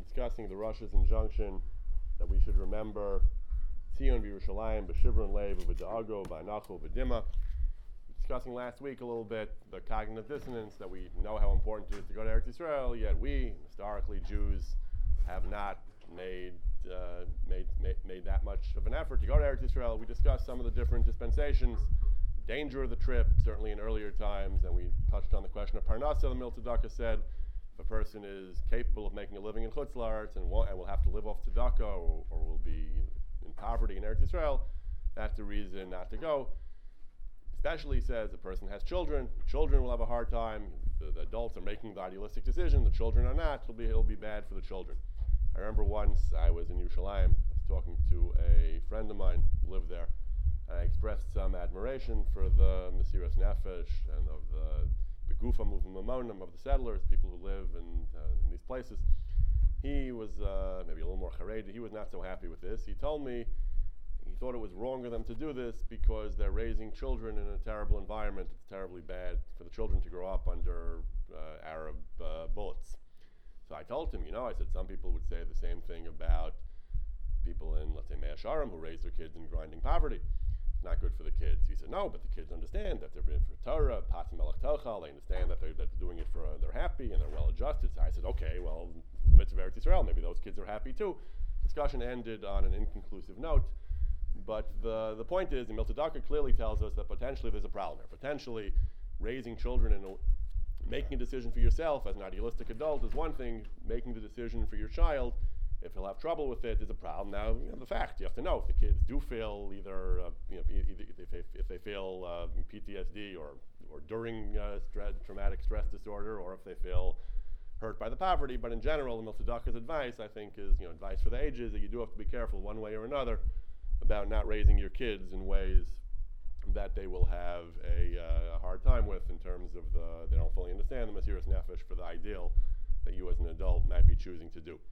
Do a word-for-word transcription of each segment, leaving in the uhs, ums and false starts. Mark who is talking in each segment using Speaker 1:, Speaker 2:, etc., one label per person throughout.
Speaker 1: discussing the Russia's injunction that we should remember Tzion v'Yerushalayim b'shivron leiv v'da'ago v'anachu v'dima. Discussing last week a little bit the cognitive dissonance that we know how important it is to go to Eretz Yisrael, yet we, historically Jews, have not made, uh, made, made, made that much of an effort to go to Eretz Yisrael. We discussed some of the different dispensations, the danger of the trip, certainly in earlier times, and we touched on the question of Parnasa. The Milta Tzedakah said, if a person is capable of making a living in Chutz La'aretz and, and will have to live off tzedakah or, or will be in poverty in Eretz Yisrael, that's a reason not to go. Especially says a person has children, children will have a hard time, the, the adults are making the idealistic decision, the children are not, it'll be, it'll be bad for the children. I remember once I was in Yerushalayim, I was talking to a friend of mine who lived there, and I expressed some admiration for the Mesiras Nefesh and of the Begufa movement Mamonim, of the settlers, people who live in, uh, in these places. He was uh, maybe a little more Haredi, he was not so happy with this. He told me he thought it was wrong of them to do this because they're raising children in a terrible environment. It's terribly bad for the children to grow up under uh, Arab uh, bullets. So I told him, you know, I said some people would say the same thing about people in, let's say, Mea Sharim who raise their kids in grinding poverty. It's not good for the kids. He said, no, but the kids understand that they're being for Torah, Patim Melech Tochal, they understand that they're, that they're doing it for, uh, they're happy and they're well adjusted. So I said, okay, well, the mitzvah of Eretz Yisrael, maybe those kids are happy too. Discussion ended on an inconclusive note. But the, the point is, the Milta Tzedakah clearly tells us that potentially there's a problem there. Potentially, raising children and making a decision for yourself as an idealistic adult is one thing. Making the decision for your child, if he'll have trouble with it, is a problem. Now, you know, the fact, you have to know if the kids do feel either, uh, you know, either if, they, if they feel uh, P T S D or, or during uh, stre- traumatic stress disorder, or if they feel hurt by the poverty. But in general, the Milta Tzedakah's advice, I think, is, you know, advice for the ages that you do have to be careful one way or another about not raising your kids in ways that they will have a, uh, a hard time with in terms of the, they don't fully understand the Mesiras Nefesh for the ideal that you as an adult might be choosing to do.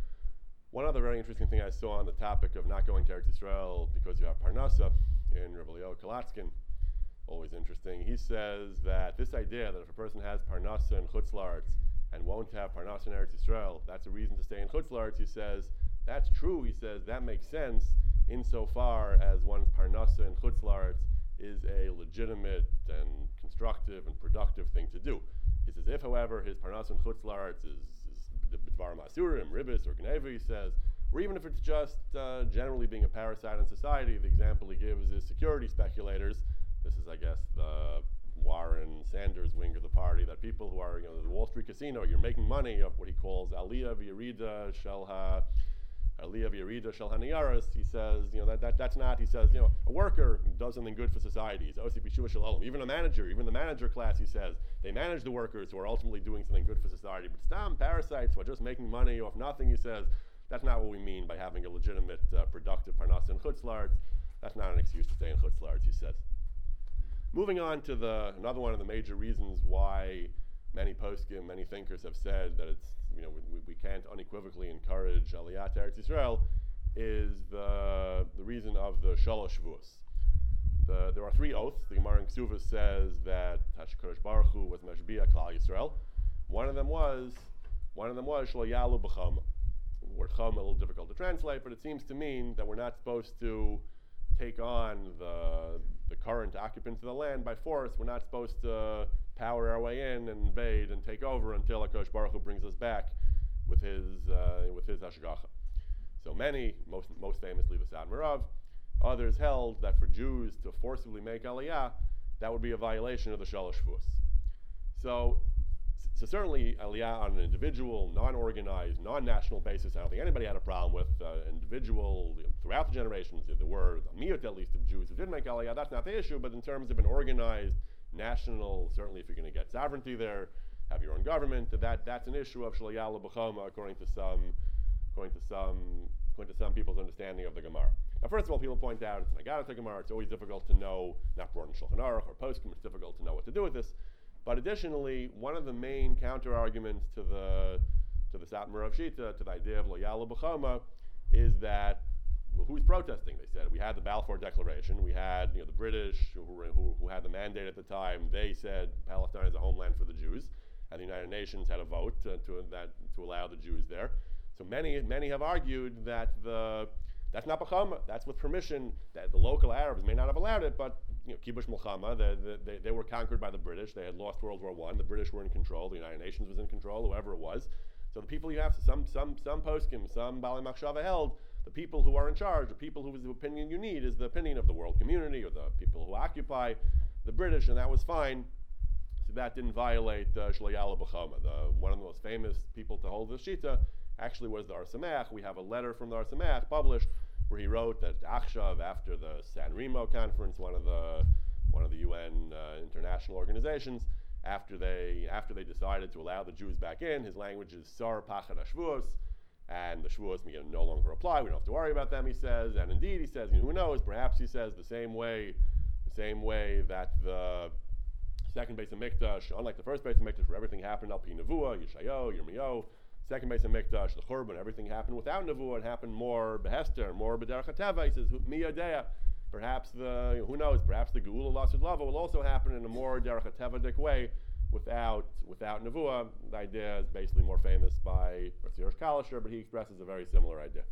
Speaker 1: One other very interesting thing I saw on the topic of not going to Eretz Yisrael because you have Parnasa in Rabbi Leo Kalatskin, always interesting. He says that this idea that if a person has Parnasa in Chutz La'aretz and won't have Parnasa in Eretz Yisrael, that's a reason to stay in Chutz La'aretz. He says, that's true. He says, that makes sense insofar as one's Parnasa in Chutz La'aretz is a legitimate and constructive and productive thing to do. He says, if, however, his Parnasa in Chutz La'aretz is, is B'dvar Ma'asurim, Ribis, or Gneva, he says, or even if it's just uh, generally being a parasite on society, the example he gives is security speculators. This is, I guess, the Warren Sanders wing of the party, that people who are, you know, the Wall Street casino, you're making money of what he calls Aliyah v'Yerida Shel Ha Aliyah v'Yerida Shel HaNiyaros. He says, you know, that, that that's not, he says, you know, a worker does something good for society. He's Osi B'Shua Shalom. Even a manager, even the manager class, he says, they manage the workers who are ultimately doing something good for society. But stam, parasites who are just making money off nothing, he says, that's not what we mean by having a legitimate, uh, productive Parnasa in Chutz La'aretz. That's not an excuse to stay in Chutz La'aretz, he says. Moving on to the another one of the major reasons why many poskim, many thinkers have said that it's, you know, we, we can't unequivocally encourage Aliyah to Eretz Yisrael, is the the reason of the Shalosh Shavuos. The, there are three oaths. The Gemara in Ksuvah says that HaKadosh Baruch Hu was Mashbiach Klal Yisrael. One of them was, one of them was Shlo Yalu B'Chama. The word Chama a little difficult to translate, but it seems to mean that we're not supposed to take on the the current occupants of the land by force. We're not supposed to power our way in and invade and take over until HaKadosh Baruch Hu brings us back with his uh, with his hashgacha. So many, most most famously the Sad Merav, others held that for Jews to forcibly make Aliyah, that would be a violation of the Shalosh Shavuos. So, so certainly Aliyah on an individual, non-organized, non-national basis, I don't think anybody had a problem with. Uh, individual, you know, throughout the generations, there were a miyut at least of Jews who did make Aliyah. That's not the issue, but in terms of an organized, national, certainly if you're going to get sovereignty there, have your own government, that that's an issue of Shlo Yalu B'Chama according to some, according to some, according to some people's understanding of the Gemara. Now, first of all, people point out it's an Agadah Gemara. It's always difficult to know, not brought in Shulchan Aruch or Poskim. It's difficult to know what to do with this. But additionally, one of the main counter arguments to the to the Sat Merav Shita, to the idea of Lo Yalu B'Chama, is that, well, who's protesting? They said we had the Balfour Declaration. We had, you know, the British who, who who had the mandate at the time. They said Palestine is a homeland for the Jews, and the United Nations had a vote to, to that to allow the Jews there. So many many have argued that the that's not b'chama. That's with permission. That the local Arabs may not have allowed it, but you know, kibush milchama. They, they, they were conquered by the British. They had lost World War One. The British were in control. The United Nations was in control. Whoever it was. So the people you have, some some some poskim, some Baalei Machshava held, the people who are in charge, the people whose opinion you need is the opinion of the world community or the people who occupy the British, and that was fine. So that didn't violate Shlo Ya'ala B'chama. The one of the most famous people to hold this shita actually was the Or Sameach. We have a letter from the Or Sameach published where he wrote that Achshav, after the San Remo conference, one of the one of the U N uh, international organizations, after they after they decided to allow the Jews back in, his language is Sar Pachad HaShvuos, and the Shvuos no longer apply. We don't have to worry about them, he says. And indeed, he says, you know, who knows? Perhaps he says the same way, the same way that the second base of Mikdash, unlike the first base of Mikdash, where everything happened Al Pi Nevuah, Yeshayo, Yirmiyahu, second base of Mikdash, the Churban, everything happened without Nevuah. It happened more Behester, more B'derech HaTeva. He says, Mi Yadea. Perhaps the, you know, who knows? Perhaps the Geula Lasud Lava will also happen in a more Derech HaTeva-dik way, without without Nevuah. The idea is basically more famous by Rav Tzvi Hirsch Kalisher, but he expresses a very similar idea.